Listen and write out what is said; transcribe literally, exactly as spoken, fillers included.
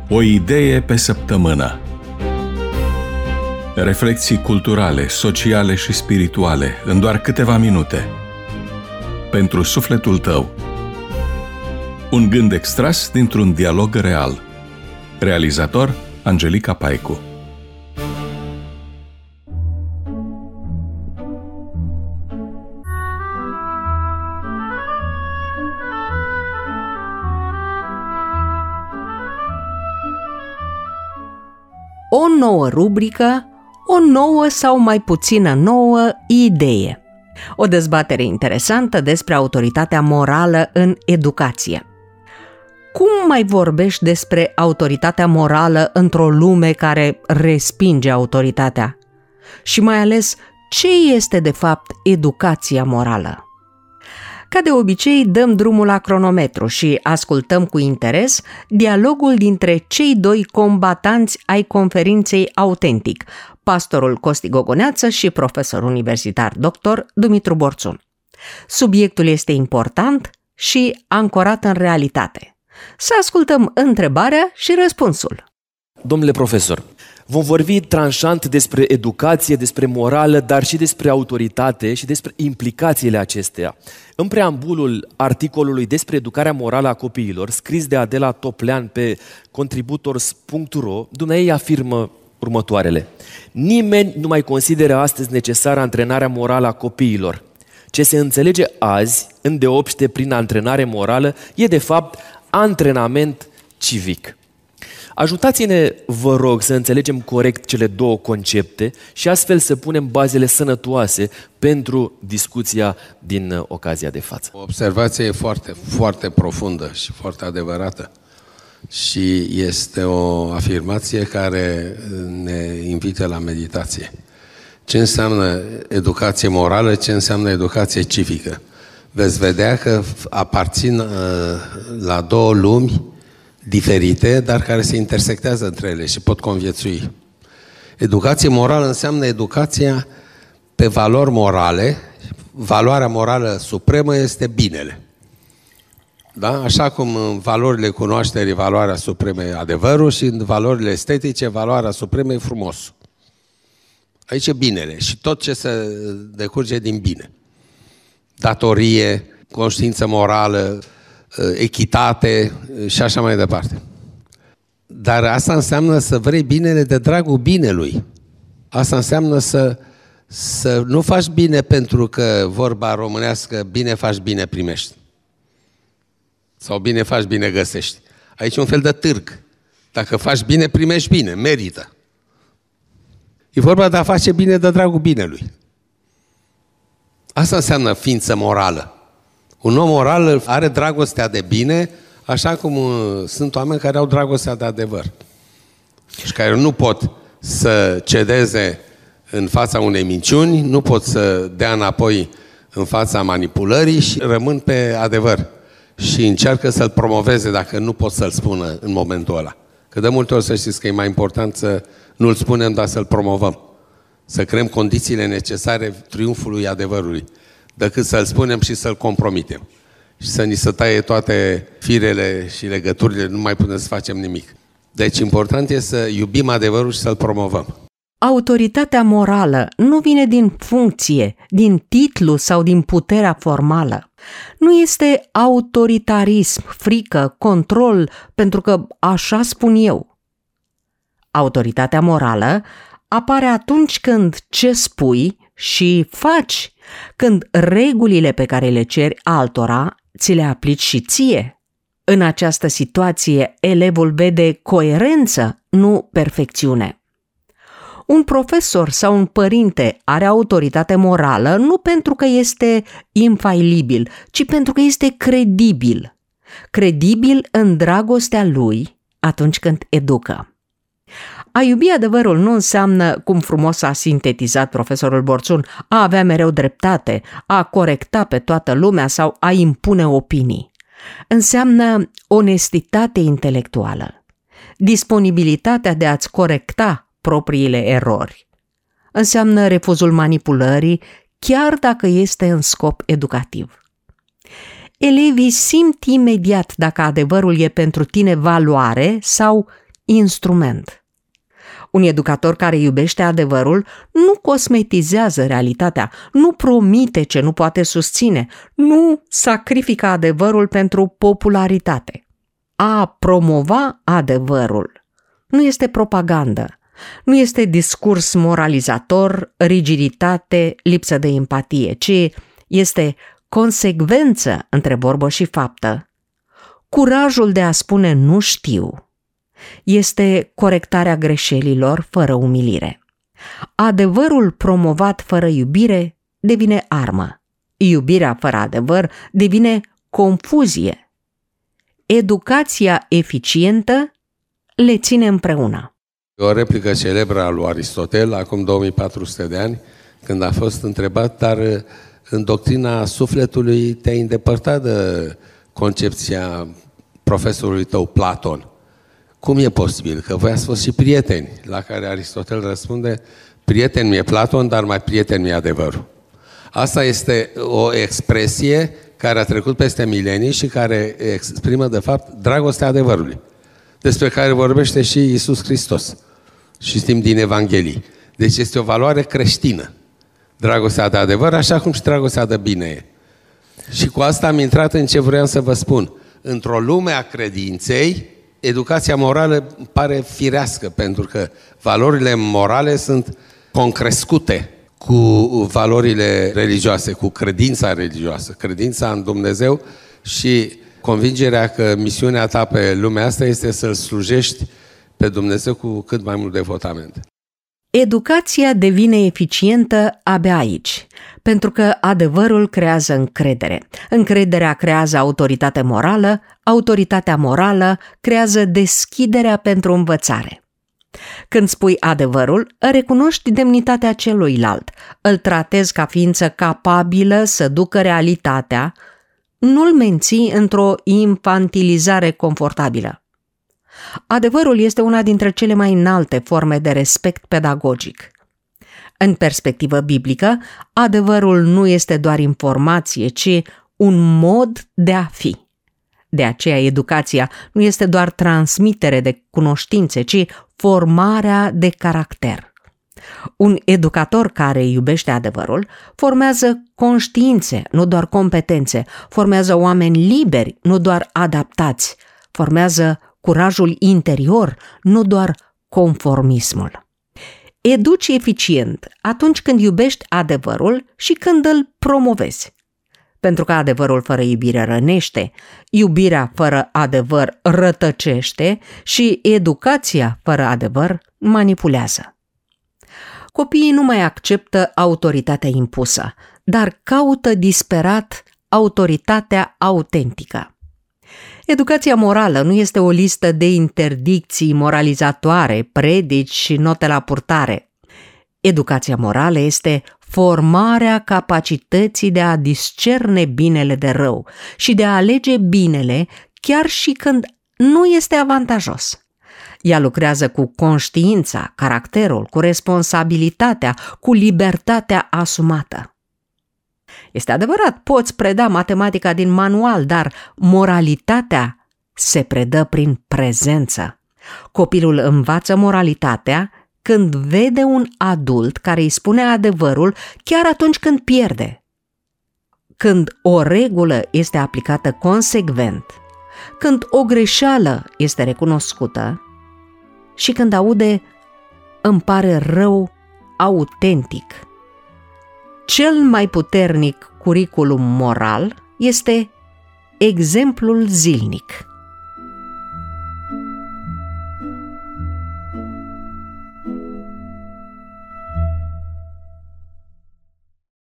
O idee pe săptămână. Reflexii culturale, sociale și spirituale în doar câteva minute. Pentru sufletul tău. Un gând extras dintr-un dialog real. Realizator Angelica Paicu. O nouă rubrică, o nouă sau mai puțină nouă idee. O dezbatere interesantă despre autoritatea morală în educație. Cum mai vorbești despre autoritatea morală într-o lume care respinge autoritatea? Și mai ales, ce este de fapt educația morală? Ca de obicei, dăm drumul la cronometru și ascultăm cu interes dialogul dintre cei doi combatanți ai conferinței Autentic, pastorul Costi Gogoneață și profesor universitar doctor Dumitru Borțun. Subiectul este important și ancorat în realitate. Să ascultăm întrebarea și răspunsul. Domnule profesor, vom vorbi tranșant despre educație, despre morală, dar și despre autoritate și despre implicațiile acesteia. În preambulul articolului despre educarea morală a copiilor, scris de Adela Toplean pe contributors punct ro, dumneavoastră afirmă următoarele. Nimeni nu mai consideră astăzi necesară antrenarea morală a copiilor. Ce se înțelege azi, îndeopște prin antrenare morală, e de fapt antrenament civic. Ajutați-ne, vă rog, să înțelegem corect cele două concepte și astfel să punem bazele sănătoase pentru discuția din ocazia de față. O observație foarte, foarte profundă și foarte adevărată și este o afirmație care ne invită la meditație. Ce înseamnă educație morală, ce înseamnă educație civică? Veți vedea că aparțin uh, la două lumi diferite, dar care se intersectează între ele și pot conviețui. Educație morală înseamnă educația pe valori morale. Valoarea morală supremă este binele. Da? Așa cum în valorile cunoașterii valoarea supremă e adevărul și în valorile estetice valoarea supremă e frumos. Aici e binele și tot ce se decurge din bine. Datorie, conștiință morală, echitate și așa mai departe. Dar asta înseamnă să vrei binele de dragul binelui. Asta înseamnă să, să nu faci bine pentru că vorba românească, bine faci, bine primești. Sau bine faci, bine găsești. Aici e un fel de târg. Dacă faci bine, primești bine, merită. E vorba de a face bine de dragul binelui. Asta înseamnă ființă morală. Un om moral are dragostea de bine, așa cum sunt oameni care au dragostea de adevăr. Și care nu pot să cedeze în fața unei minciuni, nu pot să dea înapoi în fața manipulării și rămân pe adevăr. Și încearcă să-l promoveze dacă nu pot să-l spună în momentul ăla. Că de multe ori să știți că e mai important să nu-l spunem, dar să-l promovăm. Să creăm condițiile necesare triumfului adevărului, decât să-l spunem și să-l compromitem. Și să ni se taie toate firele și legăturile, nu mai putem să facem nimic. Deci important e să iubim adevărul și să-l promovăm. Autoritatea morală nu vine din funcție, din titlu sau din puterea formală. Nu este autoritarism, frică, control, pentru că așa spun eu. Autoritatea morală apare atunci când ce spui și faci, când regulile pe care le ceri altora ți le aplici și ție. În această situație, elevul vede coerență, nu perfecțiune. Un profesor sau un părinte are autoritate morală nu pentru că este infailibil, ci pentru că este credibil. Credibil în dragostea lui atunci când educă. A iubi adevărul nu înseamnă, cum frumos a sintetizat profesorul Borțun, a avea mereu dreptate, a corecta pe toată lumea sau a impune opinii. Înseamnă onestitate intelectuală, disponibilitatea de a-ți corecta propriile erori. Înseamnă refuzul manipulării, chiar dacă este în scop educativ. Elevii simt imediat dacă adevărul e pentru tine valoare sau instrument. Un educator care iubește adevărul nu cosmetizează realitatea, nu promite ce nu poate susține, nu sacrifică adevărul pentru popularitate. A promova adevărul nu este propagandă, nu este discurs moralizator, rigiditate, lipsă de empatie, ci este consecvență între vorbă și faptă, curajul de a spune nu știu, este corectarea greșelilor fără umilire. Adevărul promovat fără iubire devine armă. Iubirea fără adevăr devine confuzie. Educația eficientă le ține împreună. O replică celebră a lui Aristotel, acum două mii patru sute de ani, când a fost întrebat, dar în doctrina sufletului te-ai îndepărtat de concepția profesorului tău, Platon. Cum e posibil? Că voi ați fost și prieteni. La care Aristotel răspunde, prieten mi-e Platon, dar mai prieten mi-e adevărul. Asta este o expresie care a trecut peste milenii și care exprimă, de fapt, dragostea adevărului, despre care vorbește și Iisus Hristos. Și știm din Evanghelii. Deci este o valoare creștină. Dragostea de adevăr, așa cum și dragostea de bine e. Și cu asta am intrat în ce vreau să vă spun. Într-o lume a credinței, educația morală pare firească, pentru că valorile morale sunt concrescute cu valorile religioase, cu credința religioasă, credința în Dumnezeu și convingerea că misiunea ta pe lumea asta este să-L slujești pe Dumnezeu cu cât mai mult devotament. Educația devine eficientă abia aici, pentru că adevărul creează încredere. Încrederea creează autoritate morală, autoritatea morală creează deschiderea pentru învățare. Când spui adevărul, recunoști demnitatea celuilalt, îl tratezi ca ființă capabilă să ducă realitatea, nu-l menții într-o infantilizare confortabilă. Adevărul este una dintre cele mai înalte forme de respect pedagogic. În perspectivă biblică, adevărul nu este doar informație, ci un mod de a fi. De aceea, educația nu este doar transmitere de cunoștințe, ci formarea de caracter. Un educator care iubește adevărul formează conștiințe, nu doar competențe, formează oameni liberi, nu doar adaptați, formează curajul interior, nu doar conformismul. Educi eficient atunci când iubești adevărul și când îl promovezi. Pentru că adevărul fără iubire rănește, iubirea fără adevăr rătăcește și educația fără adevăr manipulează. Copiii nu mai acceptă autoritatea impusă, dar caută disperat autoritatea autentică. Educația morală nu este o listă de interdicții moralizatoare, predici și note la purtare. Educația morală este formarea capacității de a discerne binele de rău și de a alege binele chiar și când nu este avantajos. Ea lucrează cu conștiința, caracterul, cu responsabilitatea, cu libertatea asumată. Este adevărat, poți preda matematica din manual, dar moralitatea se predă prin prezență. Copilul învață moralitatea când vede un adult care îi spune adevărul chiar atunci când pierde. Când o regulă este aplicată consecvent, când o greșeală este recunoscută și când aude îmi pare rău autentic. Cel mai puternic curiculum moral este exemplul zilnic.